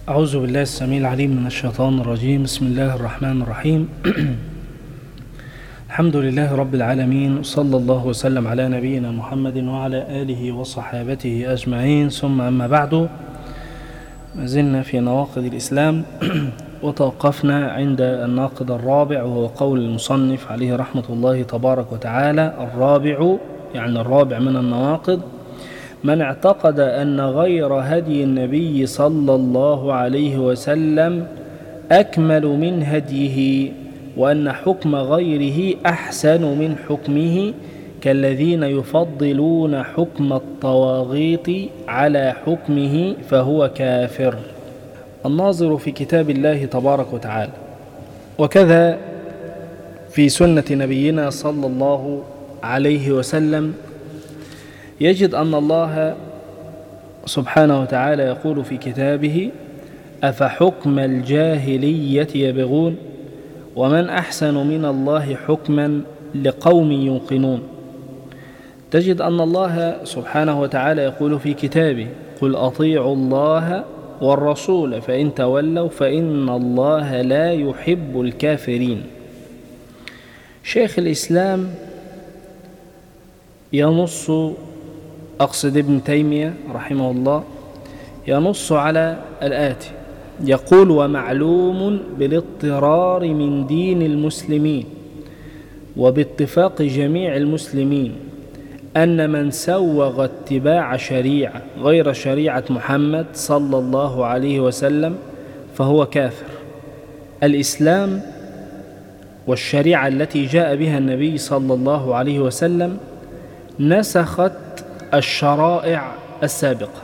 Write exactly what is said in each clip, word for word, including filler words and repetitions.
أعوذ بالله السميع العليم من الشيطان الرجيم. بسم الله الرحمن الرحيم. الحمد لله رب العالمين، صلى الله وسلم على نبينا محمد وعلى آله وصحابته أجمعين، ثم أما بعد. ما زلنا في نواقض الإسلام وتوقفنا عند الناقض الرابع، وهو قول المصنف عليه رحمة الله تبارك وتعالى: الرابع يعني الرابع من النواقض من اعتقد أن غير هدي النبي صلى الله عليه وسلم أكمل من هديه، وأن حكم غيره أحسن من حكمه، كالذين يفضلون حكم الطواغيت على حكمه فهو كافر. الناظر في كتاب الله تبارك وتعالى وكذا في سنة نبينا صلى الله عليه وسلم يجد أن الله سبحانه وتعالى يقول في كتابه: أفحكم الجاهلية يبغون ومن أحسن من الله حكما لقوم يوقنون. تجد أن الله سبحانه وتعالى يقول في كتابه: قل أطيعوا الله والرسول فإن تولوا فإن الله لا يحب الكافرين. شيخ الإسلام ينص، أقصد ابن تيمية رحمه الله، ينص على الآتي، يقول: ومعلوم بالاضطرار من دين المسلمين وباتفاق جميع المسلمين أن من سوغ اتباع شريعة غير شريعة محمد صلى الله عليه وسلم فهو كافر. الإسلام والشريعة التي جاء بها النبي صلى الله عليه وسلم نسخت الشرائع السابقة،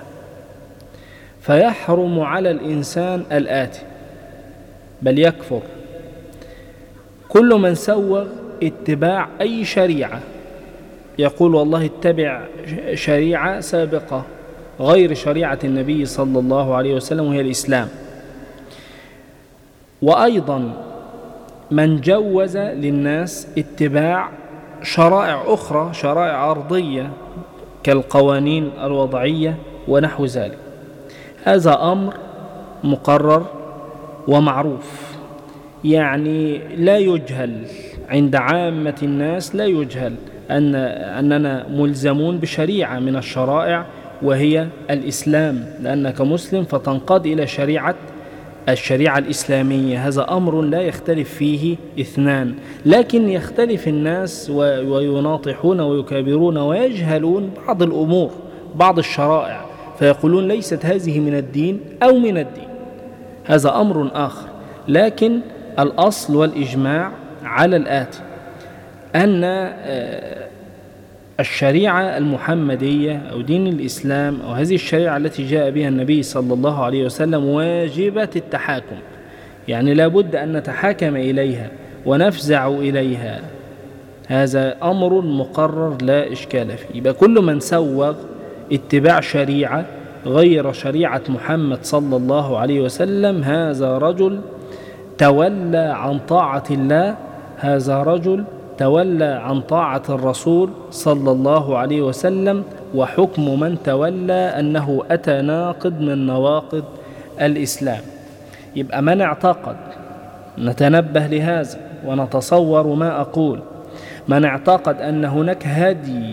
فيحرم على الإنسان الآتي، بل يكفر كل من سوغ اتباع أي شريعة، يقول والله اتبع شريعة سابقة غير شريعة النبي صلى الله عليه وسلم وهي الإسلام. وأيضا من جوز للناس اتباع شرائع أخرى، شرائع أرضية كالقوانين الوضعية ونحو ذلك، هذا أمر مقرر ومعروف، يعني لا يجهل عند عامة الناس، لا يجهل أن أننا ملزمون بشريعة من الشرائع وهي الإسلام، لأنك مسلم فتنقاد إلى شريعة الشريعة الإسلامية. هذا أمر لا يختلف فيه اثنان، لكن يختلف الناس ويناطحون ويكابرون ويجهلون بعض الأمور، بعض الشرائع، فيقولون ليست هذه من الدين أو من الدين، هذا أمر آخر. لكن الأصل والإجماع على الآتي: أن الشريعة المحمدية أو دين الإسلام أو هذه الشريعة التي جاء بها النبي صلى الله عليه وسلم واجبة التحاكم، يعني لا بد أن نتحاكم إليها ونفزع إليها، هذا أمر مقرر لا إشكال فيه. يبقى كل من سوغ اتباع شريعة غير شريعة محمد صلى الله عليه وسلم هذا رجل تولى عن طاعة الله، هذا رجل تولى عن طاعة الرسول صلى الله عليه وسلم، وحكم من تولى أنه أتى ناقض من نواقض الإسلام. يبقى من اعتقد، نتنبه لهذا ونتصور ما أقول، من اعتقد أن هناك هدي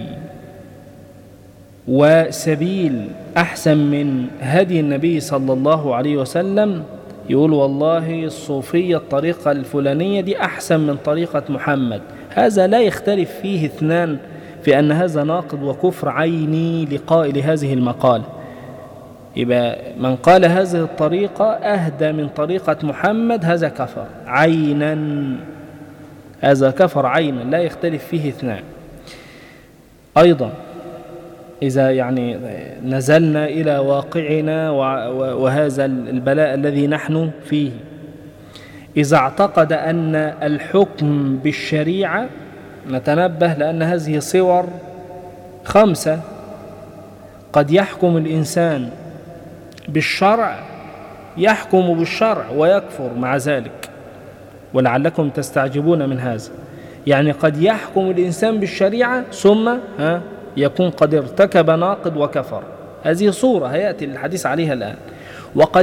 وسبيل أحسن من هدي النبي صلى الله عليه وسلم، يقول والله الصوفية الطريقة الفلانية دي أحسن من طريقة محمد، هذا لا يختلف فيه اثنان في أن هذا ناقض وكفر عيني لقائل هذه المقالة. يبقى من قال هذه الطريقة أهدى من طريقة محمد هذا كفر عينا، هذا كفر عينا لا يختلف فيه اثنان. أيضا إذا يعني نزلنا إلى واقعنا وهذا البلاء الذي نحن فيه، إذا اعتقد أن الحكم بالشريعة، نتنبه لأن هذه صور خمسة، قد يحكم الإنسان بالشرع، يحكم بالشرع ويكفر مع ذلك، ولعلكم تستعجبون من هذا، يعني قد يحكم الإنسان بالشريعة ثم ها يكون قد ارتكب ناقض وكفر، هذه صورة هيأتي الحديث عليها الآن. وقد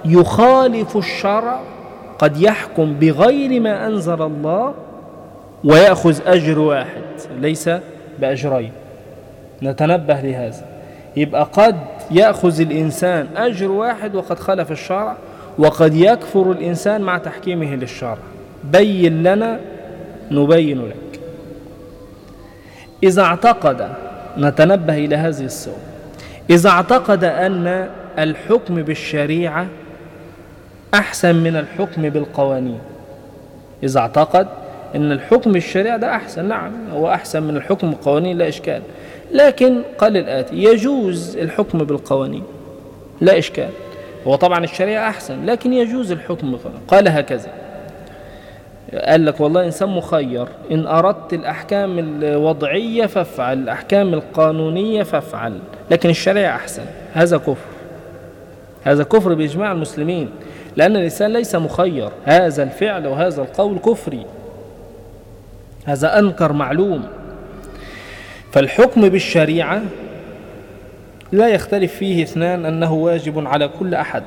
يخالف الشرع قد يحكم بغير ما أنزل الله ويأخذ أجر واحد ليس بأجرين. نتنبه لهذا. يبقى قد يأخذ الإنسان أجر واحد وقد خالف الشرع، وقد يكفر الإنسان مع تحكيمه للشرع. بين لنا نبين لك. إذا اعتقد، نتنبه إلى هذه الصور، إذا اعتقد أن الحكم بالشريعة أحسن من الحكم بالقوانين، إذا اعتقد أن الحكم بالشريعة ده أحسن، نعم هو أحسن من الحكم بالقوانين لا إشكال، لكن قال الآتي: يجوز الحكم بالقوانين لا إشكال، هو طبعا الشريعة أحسن لكن يجوز الحكم بالقوانين. قال هكذا، قال لك والله إنسان مخير، إن أردت الأحكام الوضعية فافعل، الأحكام القانونية فافعل، لكن الشريعة أحسن. هذا كفر، هذا كفر بإجماع المسلمين، لأن الإنسان ليس مخير. هذا الفعل وهذا القول كفري، هذا أنكر معلوم. فالحكم بالشريعة لا يختلف فيه اثنان أنه واجب على كل أحد.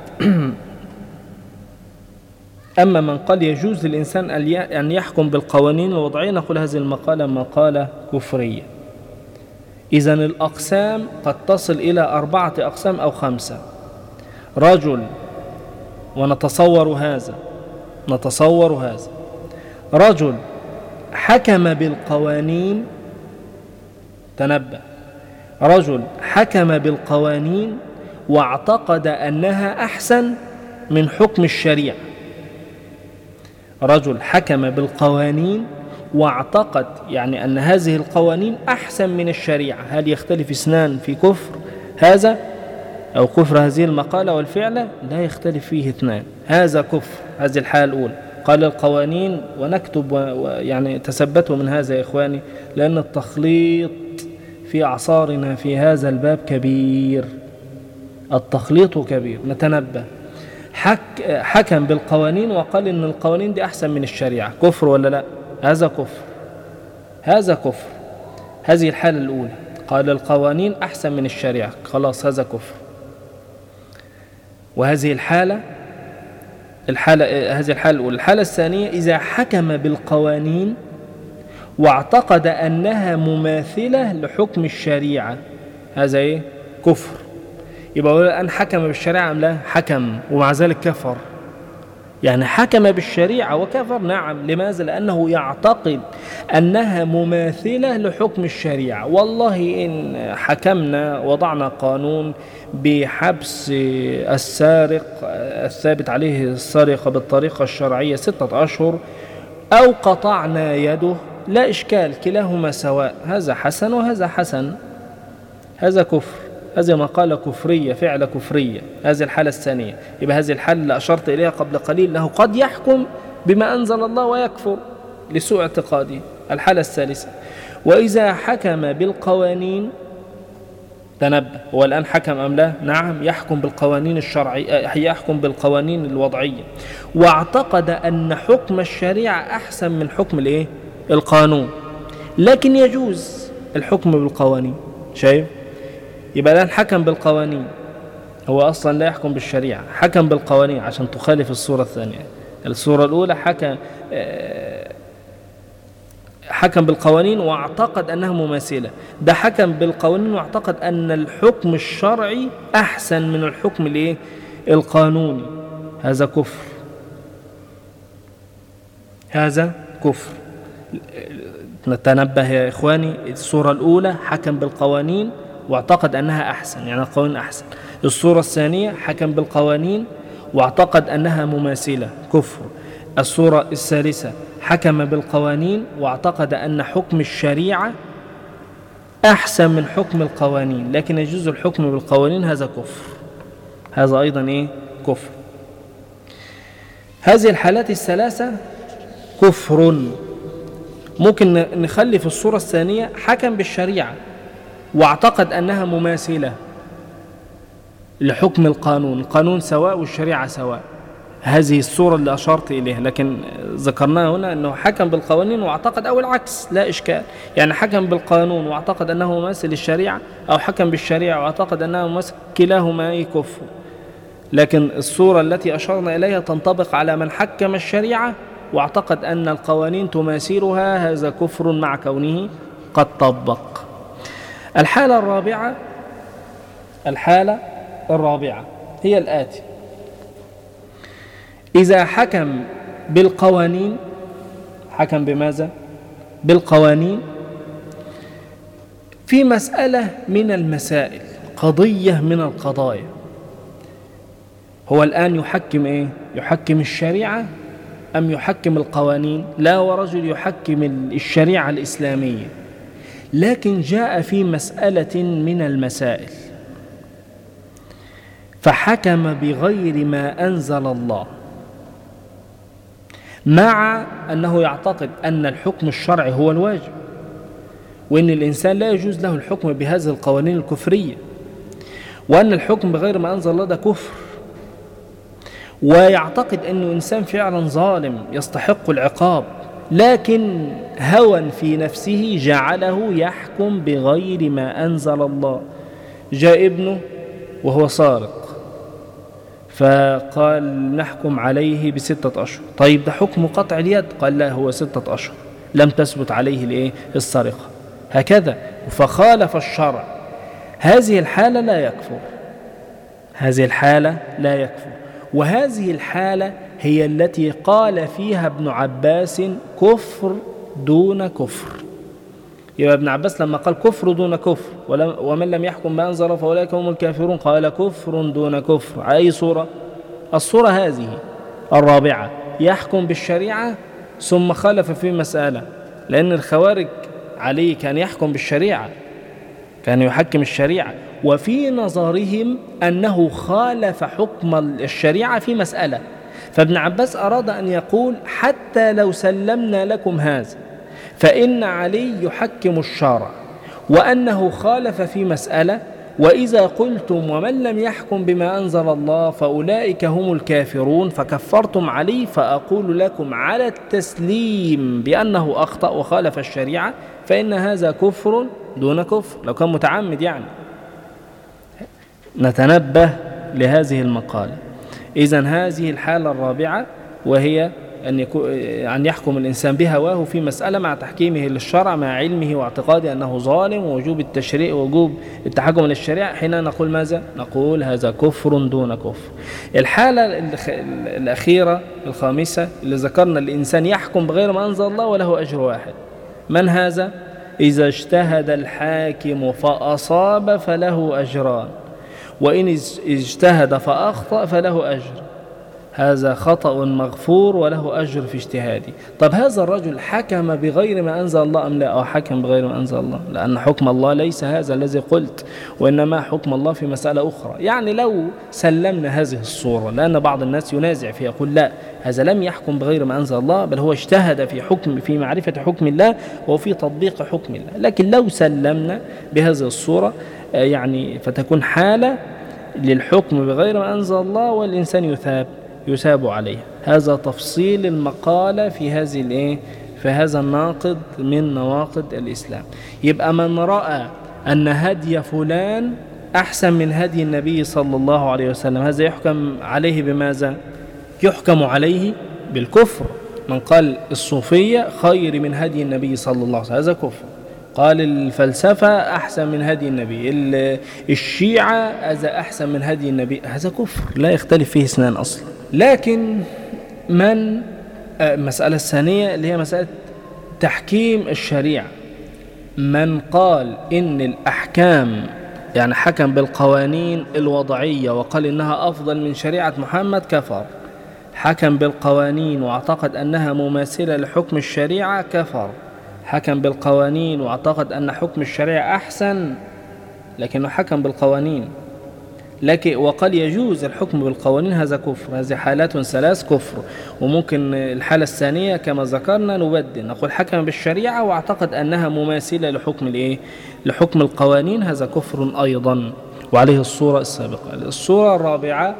أما من قال يجوز للإنسان أن يحكم بالقوانين الوضعية، نقول هذه المقالة مقالة كفرية. إذن الأقسام قد تصل إلى أربعة أقسام أو خمسة. رجل، ونتصور هذا، نتصور هذا رجل حكم بالقوانين، تنبه، رجل حكم بالقوانين واعتقد أنها أحسن من حكم الشريعة. رجل حكم بالقوانين واعتقد يعني أن هذه القوانين أحسن من الشريعة. هل يختلف اثنان في كفر هذا أو كفر هذه المقالة والفعلة؟ لا يختلف فيه اثنان، هذا كفر. هذه الحالة الأولى. قال القوانين، ونكتب ويعني تثبتوا من هذا يا إخواني، لأن التخليط في أعصارنا في هذا الباب كبير، التخليط كبير. نتنبه. حك حكم بالقوانين وقال إن القوانين دي أحسن من الشريعة، كفر ولا لا؟ هذا كفر، هذا كفر. هذه الحالة الأولى، قال القوانين أحسن من الشريعة، خلاص هذا كفر. وهذه الحالة الحالة هذه الحالة الأولى. الحالة الثانية: إذا حكم بالقوانين واعتقد أنها مماثلة لحكم الشريعة، هذا إيه؟ كفر. يبقى أن حكم بالشريعة أم لا؟ حكم، ومع ذلك كفر. يعني حكم بالشريعة وكفر، نعم. لماذا؟ لأنه يعتقد أنها مماثلة لحكم الشريعة. والله إن حكمنا وضعنا قانون بحبس السارق الثابت عليه السرقة بالطريقة الشرعية ستة أشهر أو قطعنا يده، لا إشكال، كلاهما سواء، هذا حسن وهذا حسن، هذا كفر. هذه مقالة كفرية، فعل كفرية. هذه الحالة الثانية. يبقى هذه الحالة اللي أشرت إليها قبل قليل، له قد يحكم بما أنزل الله ويكفر لسوء اعتقاده. الحالة الثالثة: وإذا حكم بالقوانين، تنبه، هو الآن حكم أم لا؟ نعم، يحكم بالقوانين الشرعية، يحكم بالقوانين الوضعية، واعتقد أن حكم الشريعة أحسن من حكم الإيه؟ القانون، لكن يجوز الحكم بالقوانين. شايف؟ يبقى الآن حكم بالقوانين، هو أصلا لا يحكم بالشريعة، حكم بالقوانين عشان تخالف الصورة الثانية. الصورة الأولى حكم حكم بالقوانين واعتقد أنها مماثلة، ده حكم بالقوانين واعتقد أن الحكم الشرعي أحسن من الحكم الإيه؟ القانوني، هذا كفر، هذا كفر. نتنبه يا إخواني، الصورة الأولى حكم بالقوانين واعتقد أنها أحسن، يعني القوانين أحسن. الصورة الثانية حكم بالقوانين واعتقد أنها مماثلة، كفر. الصورة الثالثة حكم بالقوانين واعتقد أن حكم الشريعة أحسن من حكم القوانين، لكن يجوز الحكم بالقوانين، هذا كفر، هذا أيضا إيه؟ كفر. هذه الحالات الثلاثة كفر. ممكن نخلي في الصورة الثانية حكم بالشريعة واعتقد أنها مماثلة لحكم القانون، القانون سواء والشريعة سواء، هذه الصورة اللي أشرت إليها. لكن ذكرناها هنا أنه حكم بالقوانين واعتقد، أو العكس، لا إشكال، يعني حكم بالقانون واعتقد أنه مماثل للشريعة، أو حكم بالشريعة واعتقد أنه مماثل، كلاهما كفر. لكن الصورة التي أشرنا إليها تنطبق على من حكم الشريعة واعتقد أن القوانين تماثلها، هذا كفر مع كونه قد طبق. الحالة الرابعة الحالة الرابعة هي الآتي: إذا حكم بالقوانين، حكم بماذا؟ بالقوانين في مسألة من المسائل، قضية من القضايا. هو الآن يحكم إيه؟ يحكم الشريعة أم يحكم القوانين؟ لا، ورجل يحكم الشريعة الإسلامية، لكن جاء في مسألة من المسائل فحكم بغير ما أنزل الله، مع أنه يعتقد أن الحكم الشرعي هو الواجب، وأن الإنسان لا يجوز له الحكم بهذه القوانين الكفرية، وأن الحكم بغير ما أنزل الله ده كفر، ويعتقد أنه إنسان فعلا ظالم يستحق العقاب، لكن هوى في نفسه جعله يحكم بغير ما أنزل الله. جاء ابنه وهو سارق فقال نحكم عليه بستة أشهر. طيب ده حكم قطع اليد؟ قال لا، هو ستة أشهر، لم تثبت عليه الإيه؟ السرقة. هكذا، فخالف الشرع. هذه الحالة لا يكفر، هذه الحالة لا يكفر. وهذه الحالة هي التي قال فيها ابن عباس كفر دون كفر. يبقى ابن عباس لما قال كفر دون كفر ومن لم يحكم ما أنزل فأولئك هم الكافرون، قال كفر دون كفر. أي صورة؟ الصورة هذه الرابعة، يحكم بالشريعة ثم خالف في مسألة، لأن الخوارج عليه كان يحكم بالشريعة، كان يحكم الشريعة، وفي نظرهم أنه خالف حكم الشريعة في مسألة. فابن عباس أراد أن يقول حتى لو سلمنا لكم هذا فإن علي يحكم الشرع، وأنه خالف في مسألة، وإذا قلتم ومن لم يحكم بما أنزل الله فأولئك هم الكافرون فكفرتم علي، فأقول لكم على التسليم بأنه أخطأ وخالف الشريعة فإن هذا كفر دون كفر، لو كان متعمد يعني. نتنبه لهذه المقالة. إذن هذه الحالة الرابعة، وهي أن, أن يحكم الإنسان بهواه في مسألة مع تحكيمه للشرع مع علمه واعتقاده أنه ظالم ووجوب التشريع ووجوب التحكم للشريعة، حين نقول ماذا؟ نقول هذا كفر دون كفر. الحالة الأخيرة الخامسة اللي ذكرنا، الإنسان يحكم بغير ما أنزل الله وله أجر واحد. من هذا؟ إذا اجتهد الحاكم فأصاب فله أجران، وإن اجتهد فأخطأ فله أجر. هذا خطأ مغفور وله أجر في اجتهاده. طب هذا الرجل حكم بغير ما أنزل الله أم لا؟ أو حكم بغير ما أنزل الله، لأن حكم الله ليس هذا الذي قلت، وإنما حكم الله في مسألة أخرى. يعني لو سلمنا هذه الصورة، لأن بعض الناس ينازع فيها، يقول لا، هذا لم يحكم بغير ما أنزل الله، بل هو اجتهد في حكم في معرفة حكم الله وفي تطبيق حكم الله. لكن لو سلمنا بهذه الصورة يعني فتكون حالة للحكم بغير ما أنزل الله والإنسان يثاب يثاب عليه. هذا تفصيل المقالة في هذه الايه في هذا الناقض من نواقض الإسلام. يبقى من رأى أن هدي فلان أحسن من هدي النبي صلى الله عليه وسلم، هذا يحكم عليه بماذا؟ يحكم عليه بالكفر. من قال الصوفية خير من هدي النبي صلى الله عليه وسلم، هذا كفر. قال الفلسفة أحسن من هدي النبي، الشيعة هذا أحسن من هدي النبي، هذا كفر لا يختلف فيه اثنان أصلا. لكن من المسألة الثانية اللي هي مسألة تحكيم الشريعة، من قال إن الأحكام يعني حكم بالقوانين الوضعية وقال إنها أفضل من شريعة محمد كفر. حكم بالقوانين واعتقد أنها مماثلة لحكم الشريعة كفر. حكم بالقوانين واعتقد أن حكم الشريعة أحسن لكنه حكم بالقوانين، لكن وقال يجوز الحكم بالقوانين، هذا كفر. هذه حالات ثلاث كفر. وممكن الحالة الثانية كما ذكرنا نبدل، نقول حكم بالشريعة واعتقد أنها مماثلة لحكم الإيه؟ لحكم القوانين، هذا كفر أيضا، وعليه الصورة السابقة. الصورة الرابعة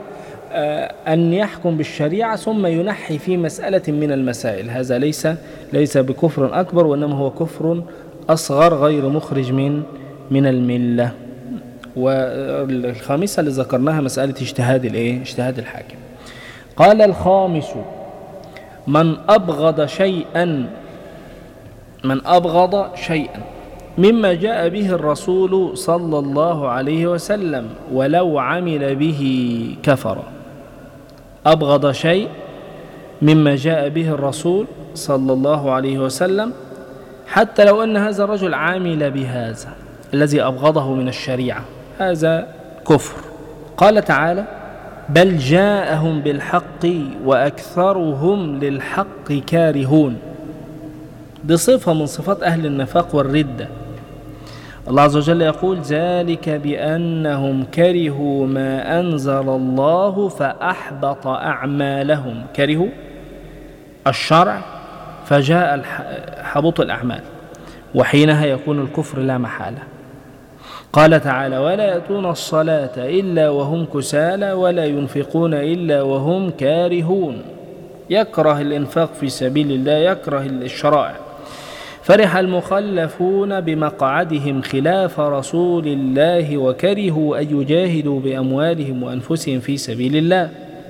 أن يحكم بالشريعة ثم ينحي في مسألة من المسائل، هذا ليس ليس بكفر أكبر، وإنما هو كفر أصغر غير مخرج من من الملة. والخامسة اللي ذكرناها مسألة اجتهاد الايه اجتهاد الحاكم. قال الخامس: من أبغض شيئا من أبغض شيئا مما جاء به الرسول صلى الله عليه وسلم ولو عمل به كفر. أبغض شيء مما جاء به الرسول صلى الله عليه وسلم حتى لو أن هذا الرجل عامل بهذا الذي أبغضه من الشريعة، هذا كفر. قال تعالى: بل جاءهم بالحق وأكثرهم للحق كارهون. دي صفة من صفات أهل النفاق والردة. الله عز وجل يقول: ذلك بأنهم كرهوا ما أنزل الله فأحبط أعمالهم. كرهوا الشرع فجاء حبط الأعمال، وحينها يكون الكفر لا محالة. قال تعالى: ولا يأتون الصلاة إلا وهم كسالى ولا ينفقون إلا وهم كارهون. يكره الإنفاق في سبيل الله، يكره الشرائع. فرح المخلفون بمقعدهم خلاف رسول الله وكرهوا أن يجاهدوا بأموالهم وأنفسهم في سبيل الله.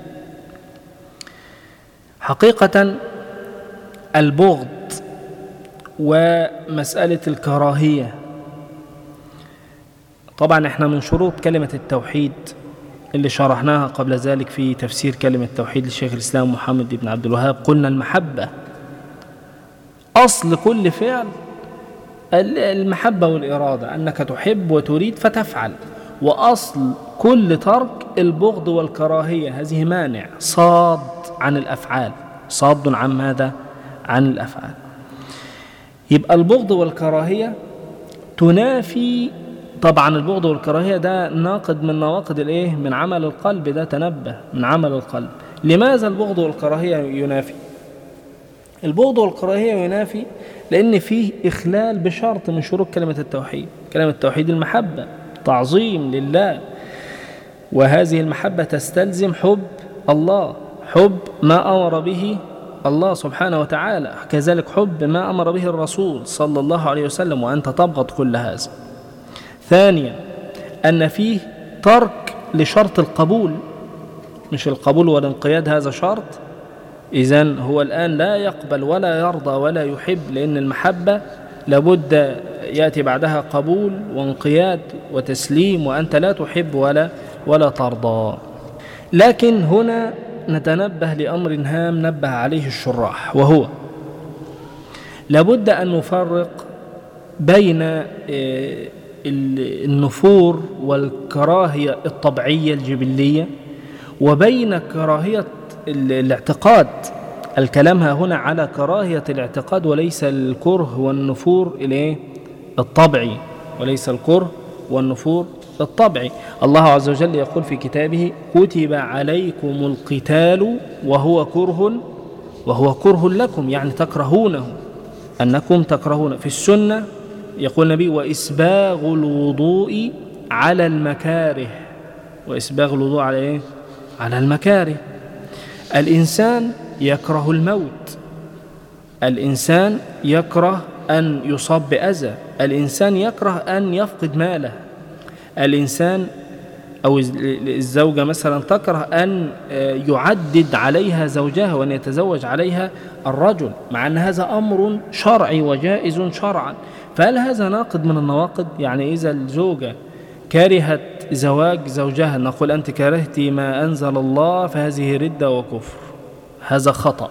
حقيقة البغض ومسألة الكراهية، طبعا احنا من شروط كلمة التوحيد اللي شرحناها قبل ذلك في تفسير كلمة التوحيد للشيخ الإسلام محمد بن عبد الوهاب، قلنا المحبة أصل كل فعل، المحبة والإرادة، أنك تحب وتريد فتفعل. وأصل كل ترك البغض والكراهية، هذه مانع صاد عن الأفعال، صاد عن ماذا؟ عن الأفعال. يبقى البغض والكراهية تنافي، طبعا البغض والكراهية ده ناقض من نواقض الايه؟ من عمل القلب، ده تنبه من عمل القلب. لماذا البغض والكراهية ينافي؟ البغض والكراهية ينافي لأن فيه إخلال بشرط من شروط كلمة التوحيد. كلمة التوحيد المحبة، تعظيم لله، وهذه المحبة تستلزم حب الله، حب ما أمر به الله سبحانه وتعالى، كذلك حب ما أمر به الرسول صلى الله عليه وسلم، وأنت تبغض كل هذا. ثانيا أن فيه ترك لشرط القبول، مش القبول والانقياد، هذا شرط. إذن هو الآن لا يقبل ولا يرضى ولا يحب، لأن المحبة لابد يأتي بعدها قبول وانقياد وتسليم، وأنت لا تحب ولا ولا ترضى. لكن هنا نتنبه لأمر هام نبه عليه الشراح، وهو لابد أن نفرق بين النفور والكراهية الطبيعية الجبلية وبين كراهية الاعتقاد. الكلام ها هنا على كراهية الاعتقاد وليس الكره والنفور الايه الطبيعي، وليس الكره والنفور الطبيعي. الله عز وجل يقول في كتابه: كتب عليكم القتال وهو كره وهو كره لكم، يعني تكرهونه، أنكم تكرهون. في السنة يقول النبي: وإسباغ الوضوء على المكاره. وإسباغ الوضوء على إيه؟ على المكاره. الإنسان يكره الموت، الإنسان يكره أن يصاب بأذى، الإنسان يكره أن يفقد ماله، الإنسان أو الزوجة مثلا تكره أن يعدد عليها زوجها وأن يتزوج عليها الرجل، مع أن هذا أمر شرعي وجائز شرعا. فهل هذا ناقض من النواقض؟ يعني إذا الزوجة كرهت زواج زوجها نقول أنت كرهت ما أنزل الله فهذه ردة وكفر، هذا خطأ.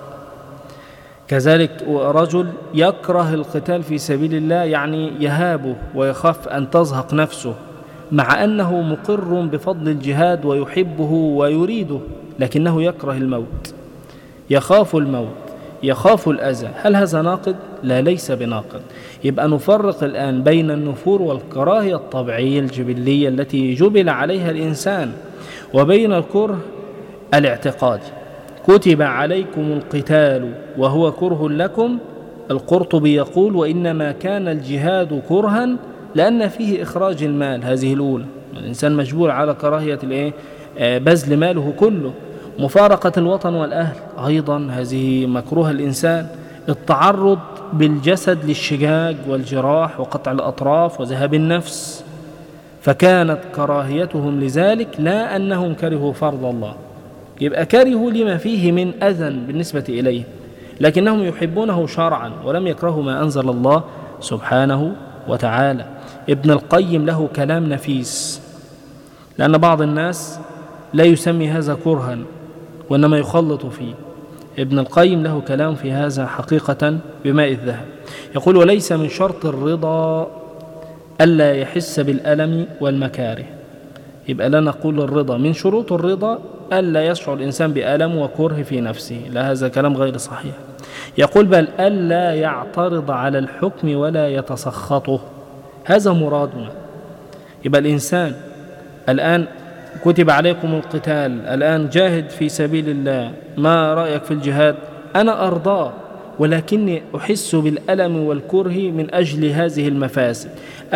كذلك رجل يكره القتال في سبيل الله، يعني يهابه ويخاف أن تزهق نفسه، مع أنه مقر بفضل الجهاد ويحبه ويريده، لكنه يكره الموت، يخاف الموت، يخاف الأذى. هل هذا ناقض؟ لا، ليس بناقض. يبقى نفرق الآن بين النفور والكراهية الطبيعية الجبلية التي جبل عليها الإنسان، وبين الكره الاعتقادي. كتب عليكم القتال وهو كره لكم. القرطبي يقول: وإنما كان الجهاد كرها لأن فيه إخراج المال، هذه الأولى، الإنسان مجبور على كراهية الإيه؟ بذل ماله كله. مفارقة الوطن والأهل أيضا هذه مكروه الإنسان. التعرض بالجسد للشجاج والجراح وقطع الأطراف وذهاب النفس، فكانت كراهيتهم لذلك لا أنهم كرهوا فرض الله، يبقى كرهوا لما فيه من أذى بالنسبة إليه، لكنهم يحبونه شرعا ولم يكرهوا ما أنزل الله سبحانه وتعالى. ابن القيم له كلام نفيس، لأن بعض الناس لا يسمي هذا كرها وإنما يخلط فيه. ابن القيم له كلام في هذا حقيقة بماء الذهب. يقول: وليس من شرط الرضا ألا يحس بالألم والمكاره. يبقى لا نقول الرضا من شروط الرضا ألا يشعر الإنسان بألم وكره في نفسه، لا، هذا كلام غير صحيح. يقول: بل ألا يعترض على الحكم ولا يتسخطه، هذا مرادنا. يبقى الإنسان الآن كتب عليكم القتال، الآن جاهد في سبيل الله، ما رأيك في الجهاد؟ أنا أرضاه، ولكني أحس بالألم والكره من أجل هذه المفاسد،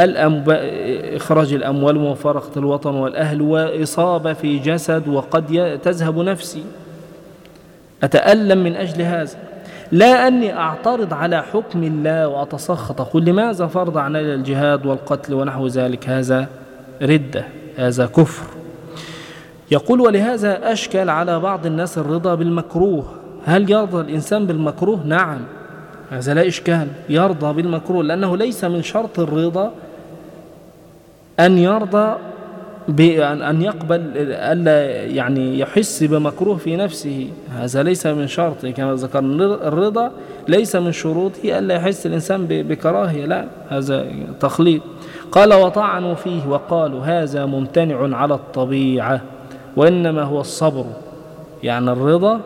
إخراج الأموال ومفارقة الوطن والأهل وإصابة في جسد وقد تذهب نفسي، أتألم من أجل هذا، لا أني أعترض على حكم الله وأتسخط أقول لماذا فرض علينا الجهاد والقتل ونحو ذلك. هذا ردة، هذا كفر. يقول: ولهذا أشكل على بعض الناس الرضا بالمكروه. هل يرضى الإنسان بالمكروه؟ نعم، هذا لا إشكال، يرضى بالمكروه، لأنه ليس من شرط الرضا أن يرضى بأن يقبل ألا يعني يحس بمكروه في نفسه، هذا ليس من شرطه. كما ذكرنا الرضا ليس من شروطه ألا يحس الإنسان بكراهية، لا، هذا تخليط. قال: وطعنوا فيه وقالوا هذا ممتنع على الطبيعة وإنما هو الصبر، يعني الرضا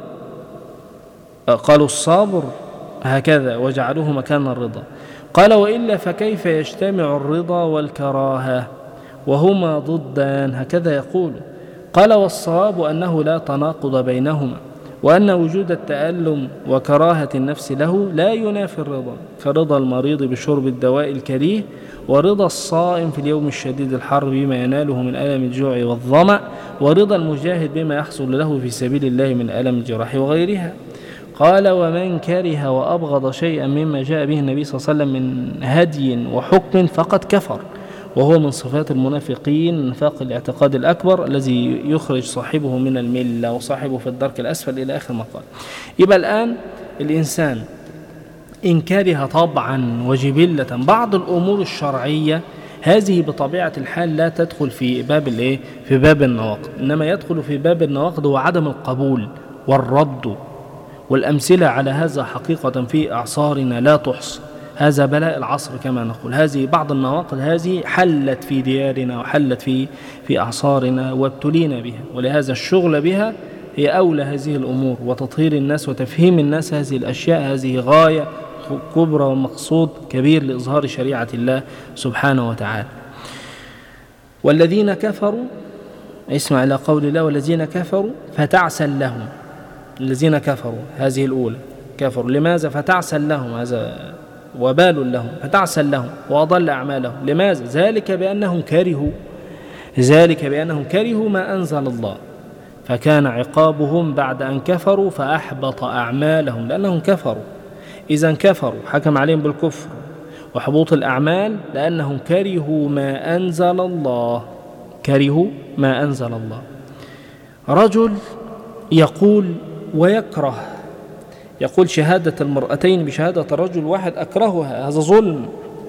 قالوا الصبر هكذا وجعلوه مكان الرضا. قال: وإلا فكيف يجتمع الرضا والكراهة وهما ضدان، هكذا يقول. قال: والصواب أنه لا تناقض بينهما، وأن وجود التألم وكراهة النفس له لا ينافي الرضا، كرضا المريض بشرب الدواء الكريه، ورضا الصائم في اليوم الشديد الحر بما يناله من ألم الجوع والظمأ، ورضا المجاهد بما يحصل له في سبيل الله من ألم الجراح وغيرها. قال: ومن كره وأبغض شيئا مما جاء به النبي صلى الله عليه وسلم من هدي وحكم فقد كفر، وهو من صفات المنافقين، نفاق الاعتقاد الأكبر الذي يخرج صاحبه من الملة وصاحبه في الدرك الأسفل إلى آخر مقال. يبقى الآن الإنسان إن كره طبعا وجبلة بعض الأمور الشرعية، هذه بطبيعة الحال لا تدخل في باب الإيه؟ في باب النواقض، إنما يدخل في باب النواقض وعدم القبول والرد. والأمثلة على هذا حقيقة في أعصارنا لا تحصى، هذا بلاء العصر كما نقول. هذه بعض النواقض هذه حلت في ديارنا وحلت في في أعصارنا وابتلينا بها، ولهذا الشغل بها هي أولى هذه الأمور، وتطهير الناس وتفهيم الناس هذه الأشياء هذه غاية كبرى ومقصود كبير لإظهار شريعة الله سبحانه وتعالى. والذين كفروا، اسمع إلى قول الله: والذين كفروا فتعسا لهم. الذين كفروا هذه الأولى كفروا، لماذا؟ فتعسا لهم، هذا وبال لهم، فتعسا لهم وأضل أعمالهم. لماذا؟ ذلك بأنهم كرهوا ذلك بأنهم كرهوا ما أنزل الله، فكان عقابهم بعد أن كفروا فأحبط أعمالهم، لأنهم كفروا. إذن كفروا، حكم عليهم بالكفر وحبوط الأعمال لأنهم كرهوا ما أنزل الله كرهوا ما أنزل الله. رجل يقول ويكره، يقول: شهادة المرأتين بشهادة الرجل واحد أكرهها، هذا ظلم.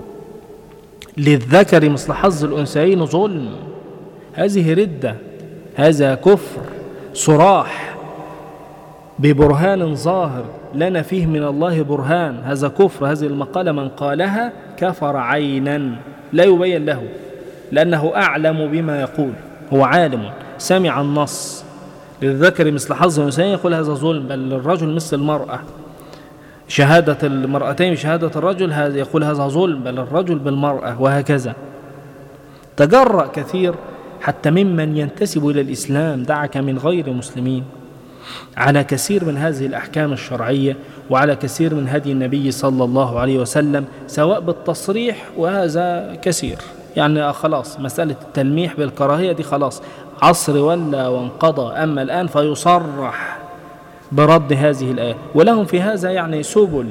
للذكر مثل حظ الأنثيين ظلم، هذه ردة، هذا كفر صراح ببرهان ظاهر لنا فيه من الله برهان، هذا كفر. هذه المقالة من قالها كفر عينا، لا يبين له، لأنه أعلم بما يقول، هو عالم سمع النص. للذكر مثل حظ الأنثيين يقول هذا ظلم، بل للرجل مثل المرأة، شهادة المرأتين بشهادة الرجل هذا يقول هذا ظلم، بل الرجل بالمرأة، وهكذا. تجرأ كثير حتى ممن ينتسب إلى الإسلام، دعك من غير مسلمين، على كثير من هذه الأحكام الشرعية وعلى كثير من هدي النبي صلى الله عليه وسلم، سواء بالتصريح، وهذا كثير، يعني خلاص مسألة التلميح بالكراهية دي خلاص عصر ولا وانقضى. أما الآن فيصرح برد هذه الآية، ولهم في هذا يعني سبل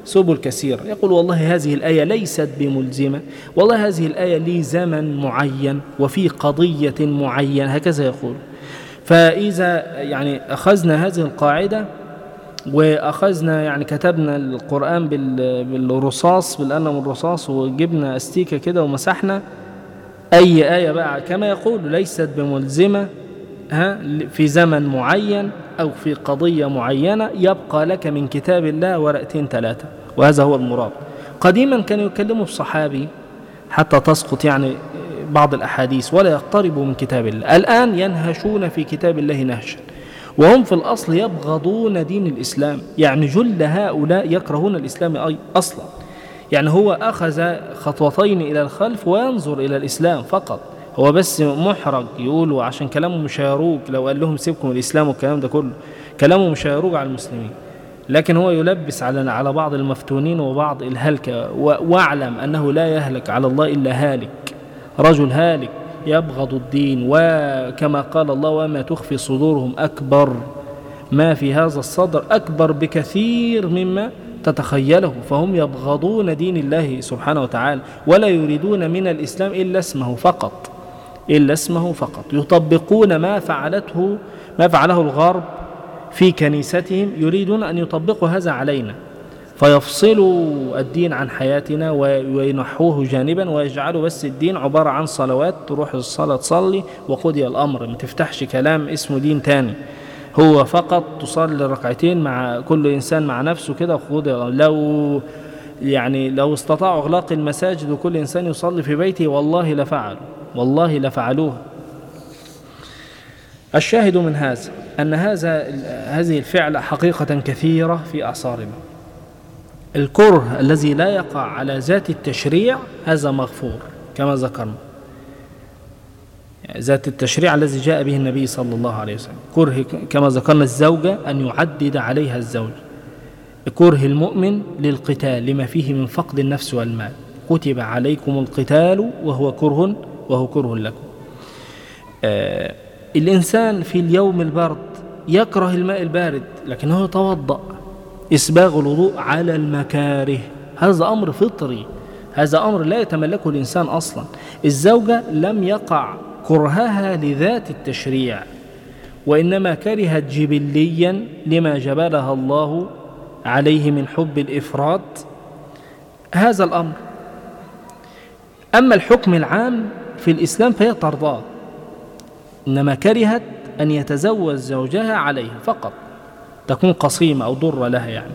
سبل كثيرة. يقول والله هذه الآية ليست بملزمة، والله هذه الآية لزمن معين وفي قضية معينة، هكذا يقول. فإذا يعني أخذنا هذه القاعدة وأخذنا يعني كتبنا القرآن بالرصاص بالقلم الرصاص وجبنا استيكة كده ومسحنا أي آية بقى كما يقول ليست بملزمة ها في زمن معين أو في قضية معينة، يبقى لك من كتاب الله ورقتين ثلاثة، وهذا هو المراد. قديما كانوا يكلموا الصحابي حتى تسقط يعني بعض الأحاديث ولا يقتربوا من كتاب الله. الآن ينهشون في كتاب الله نهشا، وهم في الأصل يبغضون دين الإسلام. يعني جل هؤلاء يكرهون الإسلام أصلا. يعني هو أخذ خطوتين إلى الخلف وينظر إلى الإسلام فقط، هو بس محرج يقولوا عشان كلامه مش هيروج. لو قال لهم سيبكم الإسلام والكلام ده كله كلامه مش هيروج على المسلمين، لكن هو يلبس على على بعض المفتونين وبعض الهلكة. واعلم أنه لا يهلك على الله إلا هالك، رجل هالك يبغض الدين. وكما قال الله وما تخفي صدورهم أكبر، ما في هذا الصدر أكبر بكثير مما تتخيله. فهم يبغضون دين الله سبحانه وتعالى ولا يريدون من الإسلام إلا اسمه فقط، إلا اسمه فقط. يطبقون ما فعلته ما فعله الغرب في كنيستهم، يريدون أن يطبقوا هذا علينا، فيفصلوا الدين عن حياتنا وينحوه جانبا ويجعلوا بس الدين عبارة عن صلوات، تروح الصلاة تصلي وقضي الأمر، ما تفتحش كلام اسمه دين تاني. هو فقط تصلي ركعتين مع كل إنسان مع نفسه كده وقضي. لو يعني لو استطاعوا إغلاق المساجد وكل إنسان يصلي في بيته والله لفعلوا، والله لفعلوها. الشاهد من هذا أن هذا هذه الفعل حقيقة كثيرة في أعصارنا. الكره الذي لا يقع على ذات التشريع هذا مغفور كما ذكرنا، يعني ذات التشريع الذي جاء به النبي صلى الله عليه وسلم. كره كما ذكرنا الزوجة أن يعدد عليها الزوج، كره المؤمن للقتال لما فيه من فقد النفس والمال، كتب عليكم القتال وهو كره وهو كره لكم. آه الإنسان في اليوم البرد يكره الماء البارد لكنه يتوضأ، إسباغ الوضوء على المكاره، هذا أمر فطري، هذا أمر لا يتملكه الإنسان أصلا. الزوجة لم يقع كرهها لذات التشريع، وإنما كرهت جبليا لما جبلها الله عليه من حب الإفراط، هذا الأمر. أما الحكم العام في الإسلام فهي ترضاه، إنما كرهت أن يتزوج زوجها عليها فقط، تكون قصيمة أو ضرة لها يعني.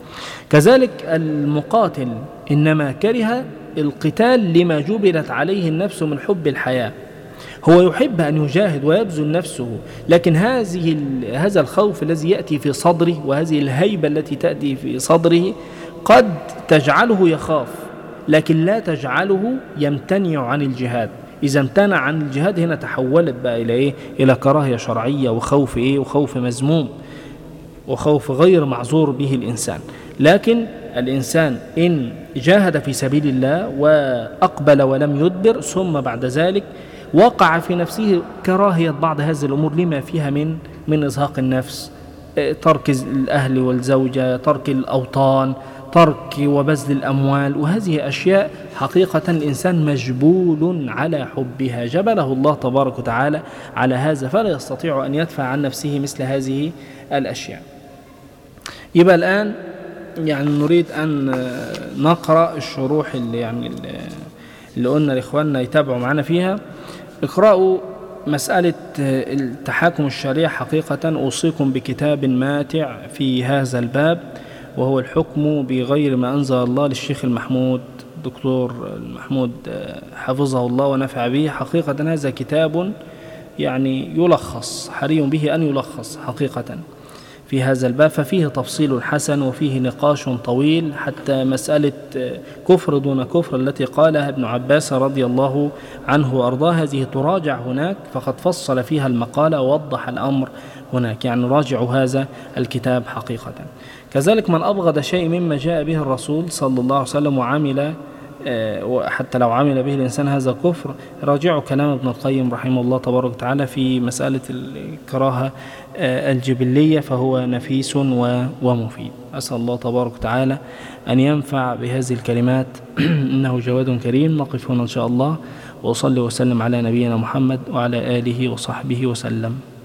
كذلك المقاتل إنما كره القتال لما جبلت عليه النفس من حب الحياة، هو يحب أن يجاهد ويبذل نفسه، لكن هذه هذا الخوف الذي يأتي في صدره وهذه الهيبة التي تأتي في صدره قد تجعله يخاف، لكن لا تجعله يمتنع عن الجهاد. إذا امتنع عن الجهاد هنا تحولت بقى إلى إيه؟ إلى كراهية شرعية وخوف إيه؟ وخوف مذموم وخوف غير معذور به الإنسان. لكن الإنسان إن جاهد في سبيل الله وأقبل ولم يدبر ثم بعد ذلك وقع في نفسه كراهية بعض هذه الأمور لما فيها من من إزهاق النفس، ترك الأهل والزوجة، ترك الأوطان، ترك وبذل الأموال، وهذه أشياء حقيقة الإنسان مجبول على حبها، جبله الله تبارك وتعالى على هذا، فلا يستطيع أن يدفع عن نفسه مثل هذه الأشياء. يبقى الآن يعني نريد أن نقرأ الشروح اللي يعني اللي قلنا لإخواننا يتابعوا معنا فيها. اقرأوا مسألة التحاكم الشريع، حقيقة أوصيكم بكتاب ماتع في هذا الباب، وهو الحكم بغير ما أنزل الله للشيخ المحمود دكتور المحمود حفظه الله ونفع به. حقيقة هذا كتاب يعني يلخص، حري به أن يلخص حقيقة في هذا الباب، ففيه تفصيل حسن وفيه نقاش طويل، حتى مسألة كفر دون كفر التي قالها ابن عباس رضي الله عنه وأرضاه هذه تراجع هناك، فقد فصل فيها المقالة ووضح الأمر هناك، يعني راجعوا هذا الكتاب حقيقة. كذلك من أبغض شيء مما جاء به الرسول صلى الله عليه وسلم وعمل وحتى لو عمل به الإنسان هذا كفر. راجعوا كلام ابن القيم رحمه الله تبارك وتعالى في مسألة الكراهة الجبلية، فهو نفيس ومفيد. أسأل الله تبارك وتعالى أن ينفع بهذه الكلمات إنه جواد كريم. نقف هنا إن شاء الله، وأصلي وسلم على نبينا محمد وعلى آله وصحبه وسلم.